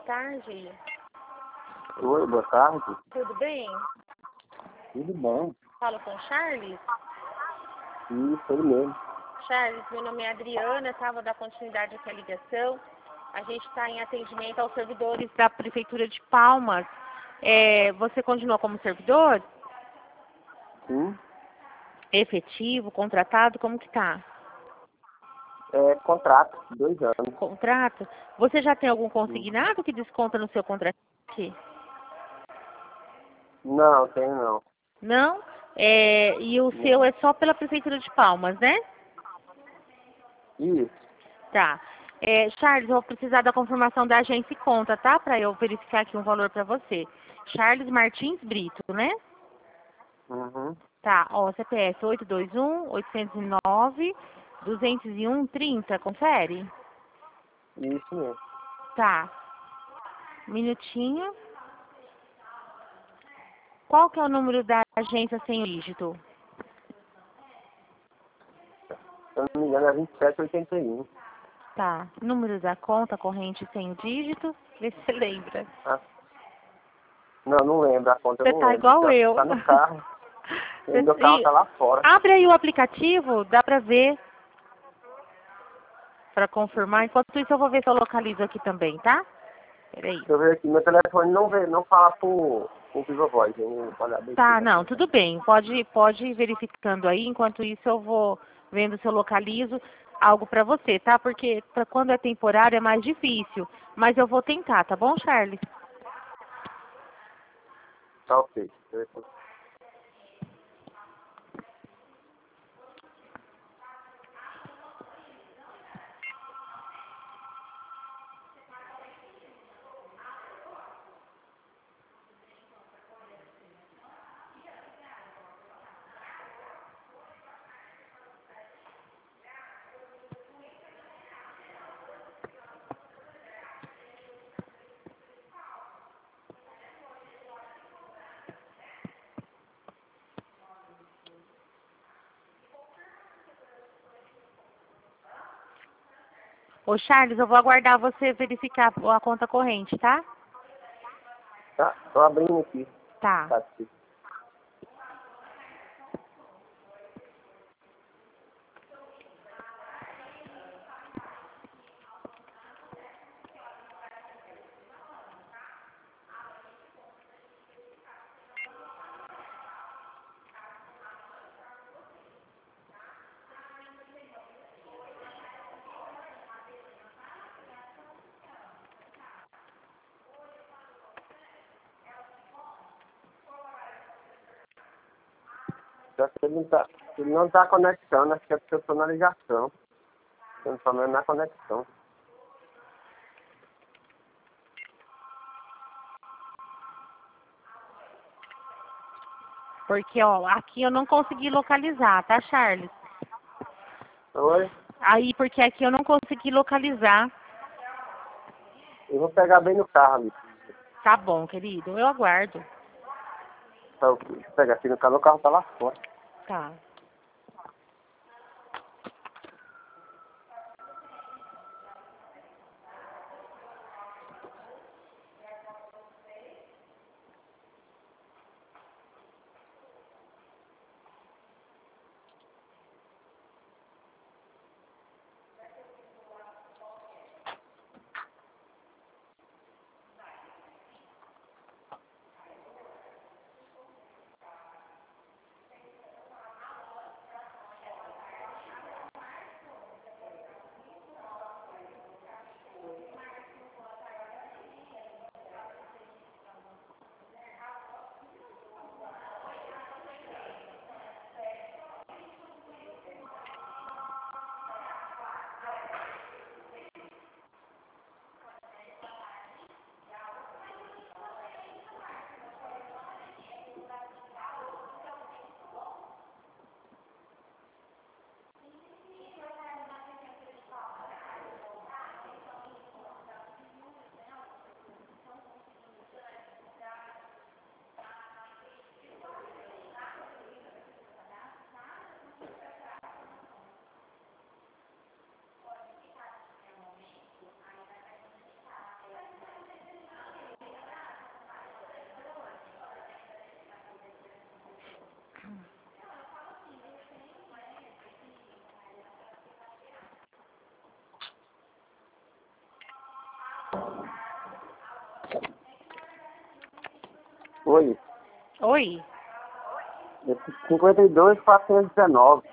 tarde. Oi, boa tarde. Tudo bem? Tudo bom? Falo com o Charles. Isso, ele mesmo. Charles, meu nome é Adriana, tá? Vou dar continuidade aqui à ligação. A gente está em atendimento aos servidores da Prefeitura de Palmas. Você continua como servidor? Sim. Efetivo, contratado, como que tá? Contrato, 2 anos. Contrato? Você já tem algum consignado que desconta no seu contrato? Não, tenho não. Não? E o seu é só pela Prefeitura de Palmas, né? Isso. Tá. Charles, eu vou precisar da confirmação da agência e conta, tá? Para eu verificar aqui um valor para você. Charles Martins Brito, né? Uhum. Tá, ó, CPF 821-809-201-30, confere? Isso mesmo. Tá. Minutinho. Qual que é o número da agência sem o dígito? Se eu não me engano é 2781. Tá. Número da conta corrente sem o dígito? Vê se você lembra. Ah, não lembro a conta, eu Você não tá lembro. igual eu. Tá no carro. E meu carro tá lá fora. Abre aí o aplicativo, dá pra ver, pra confirmar. Enquanto isso, eu vou ver se eu localizo aqui também, tá? Peraí. Deixa eu ver aqui, meu telefone não fala por Viva Voz. Eu vou olhar bem Tá, aqui. não, tudo bem. Pode ir verificando aí. Enquanto isso, eu vou vendo se eu localizo algo pra você, tá? Porque pra quando é temporário é mais difícil. Mas eu vou tentar, tá bom, Charles? Tá ok. Telefone. Ô, Charles, eu vou aguardar você verificar a conta corrente, tá? Tá, tô abrindo aqui. Tá. Tá aqui. Só que ele não tá conectando, acho que é porque eu tô na ligação. Tem problema na conexão. Porque, ó, aqui eu não consegui localizar, tá, Charles? Oi? Aí, porque aqui eu não consegui localizar. Eu vou pegar bem no carro ali. Tá bom, querido, eu aguardo. Tá, ok. Vou pegar aqui no carro, o carro tá lá fora. Tá. Oi. Oi. 52.419.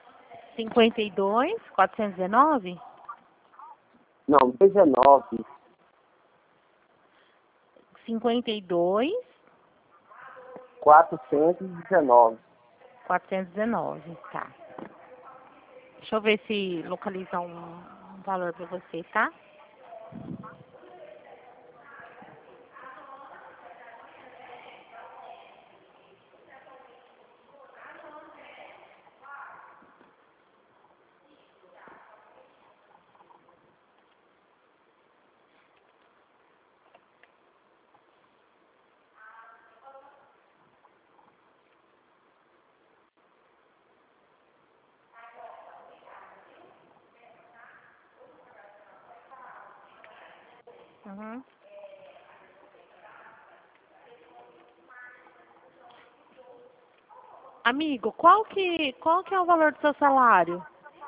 52.419? Não, 19. 52. 419. 419, tá. Deixa eu ver se localiza um valor para você, tá? Uhum. Amigo, qual que é o valor do seu salário?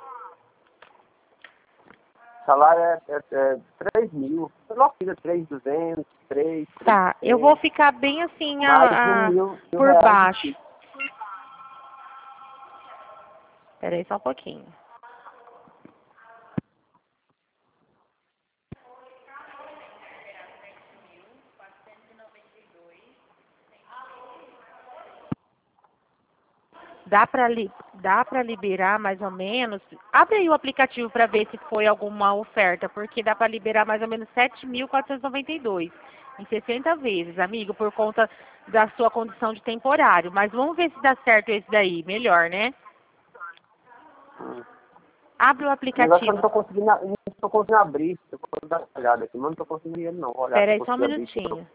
Salário é 3 mil. Nossa, 3.200, 3, Tá, eu 300. vou ficar bem assim Mais de mil por reais de baixo. fixo. Espera aí só um pouquinho. Dá para liberar mais ou menos. Abre aí o aplicativo para ver se foi alguma oferta, porque dá para liberar mais ou menos 7.492 em 60 vezes, amigo, por conta da sua condição de temporário. Mas vamos ver se dá certo esse daí, melhor, né? Hum. Abre o O negócio é que eu aplicativo. não tô conseguindo abrir. Eu vou dar uma olhada aqui, mas não tô conseguindo não. Vou olhar se Espera eu aí só um consigo abrir. minutinho.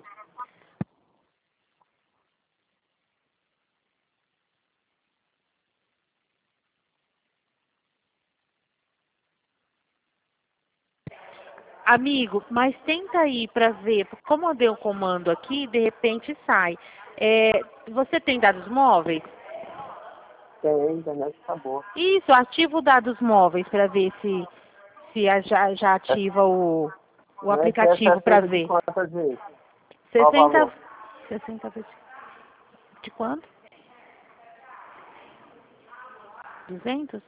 Amigo, mas tenta aí para ver, como eu dei o comando aqui, de repente sai. Você tem dados móveis? Tem, a internet tá boa. Isso, ativa o dados móveis para ver se já ativa o Essa é aplicativo para 60 de ver. quantas vezes? Qual o 60, valor? 60 vezes de quanto? 200?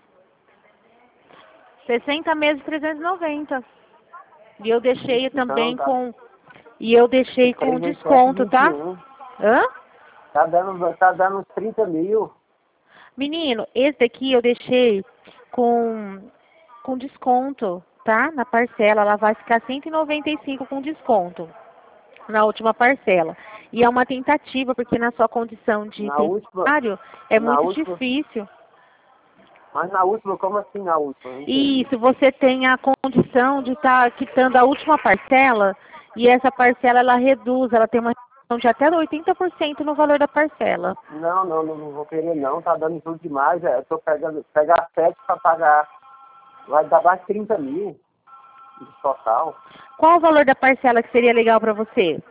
60 meses 390. E eu deixei Então também tá. com 3 vezes 7, desconto, tá? 21. Hã? Tá dando uns 30 mil. Menino, esse daqui eu deixei com desconto, tá? Na parcela, ela vai ficar 195 com desconto na última parcela. E é uma tentativa, porque na sua condição de Na última, temporário é na muito última, difícil. mas na última, como assim na última? Não entendi. Isso, você tem a condição de estar quitando a última parcela e essa parcela ela reduz, ela tem uma redução de até 80% no valor da parcela. Não vou querer não, tá dando tudo demais. Eu tô pegar 7 pra pagar. Vai dar mais 30 mil de total. Qual o valor da parcela que seria legal para você?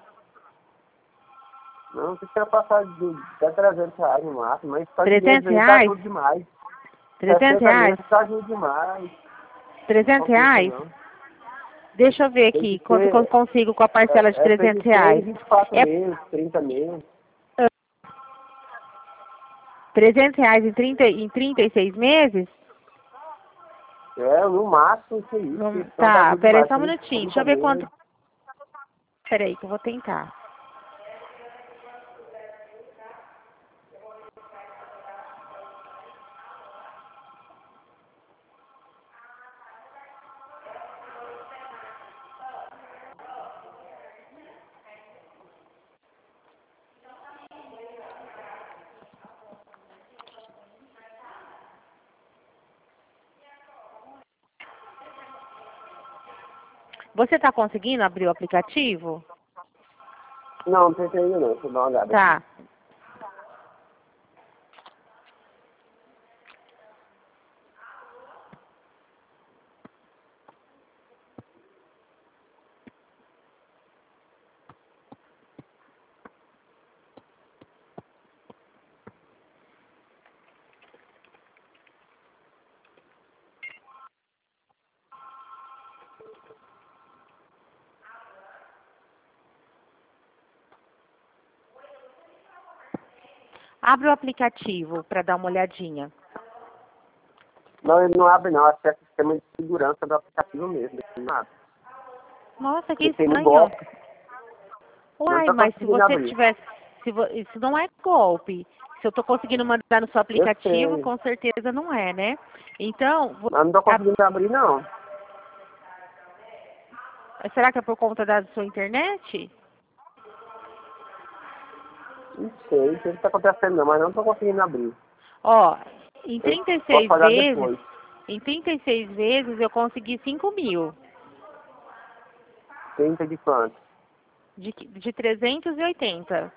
Não precisa passar até 300 reais no máximo, mas só de mês 300 aí tá reais? tudo demais. 300 60 reais? meses tá tudo demais. 300 Não compensa reais? não. Deixa eu ver Tem que aqui quanto que eu ser, consigo com a parcela de tem 300 que ser reais. 24 É meses, 30 meses. 300 reais em 36 meses? No máximo isso aí, porque senão tá Tá, tudo peraí demais. só um minutinho. Deixa 30 eu ver quanto. meses. Peraí que eu vou tentar. Você está conseguindo abrir o aplicativo? Não tem ainda não, deixa eu dar uma olhada aqui. Tá. Abre o aplicativo para dar uma olhadinha. Não, ele não abre não, acho que é sistema de segurança do aplicativo mesmo. Não abre. Nossa, que Porque tem um estranho. golpe. Uai, Não tô mas se conseguindo você abrir. tivesse... Isso não é golpe. Se eu estou conseguindo mandar no seu aplicativo, sei. com certeza não é, né? Então, Mas não tô conseguindo abrir não. será que é por conta da sua internet? Não sei o que está acontecendo não, mas não tô conseguindo abrir. Ó, em Eu posso 36 pagar vezes, depois. em 36 vezes eu consegui 5 mil. 30 de quanto? De 380.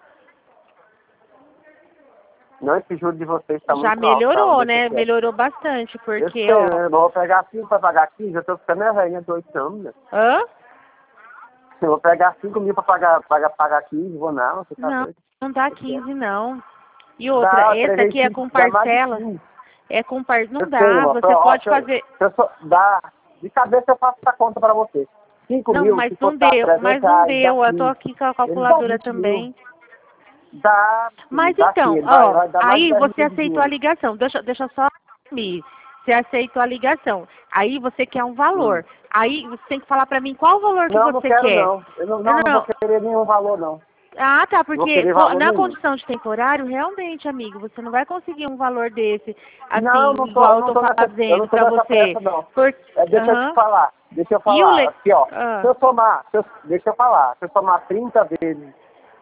Não, esse juro de vocês está Já muito alto, tá? Vamos melhorou, ver se né? é certo. Melhorou bastante, Eu porque, sei, ó... né? Eu vou pegar 5 para pagar 15, eu tô ficando é velha de 8 anos, né? Hã? Eu vou pegar 5 mil para pagar 15, vou não, você tá Não, doido. não dá 15 não. E outra, Dá, esse aqui é com 305, dá mais de parcela. 15. É com não Eu sei, dá, ó, você pode fazer... dá, de cabeça eu faço essa conta para você. 5 Não, mil, mas se não custar deu, 300 mas não reais, dá deu. Eu tô 15. aqui com a Ele dá calculadora 20 mil. também. Dá, filho, Mas dá sim, então, ele ó, vai dar mais de aí 10 você mil de aceitou a juros. ligação. Deixa eu só me. Você aceitou a ligação. Aí você quer um Hum. valor. Aí você tem que falar pra mim qual o valor que Não, não você quero quer. não. Eu não vou querer nenhum valor não. Ah, tá, Não vou porque querer valor na nenhum. condição de temporário, realmente, amigo, você não vai conseguir um valor desse, Não, assim, igual eu tô eu fazendo não tô pra nessa você. pressa não. Por, Deixa eu te aham. falar, E o aqui ó, ah, se eu somar, deixa eu falar, se eu somar 30 vezes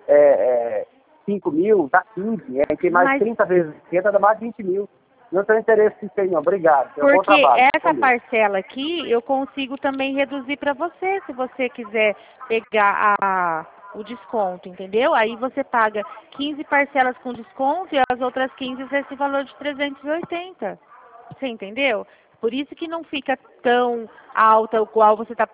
5 mil, dá 15, tem mais mas 30 vezes 50, dá mais 20 mil. Não tenho interesse nisso aí não, obrigado, é um bom porque trabalho. essa parcela aqui eu consigo também reduzir para você, se você quiser pegar o desconto, entendeu? Aí você paga 15 parcelas com desconto e as outras 15 esse valor de 380. Você entendeu? Por isso que não fica tão alta o qual você está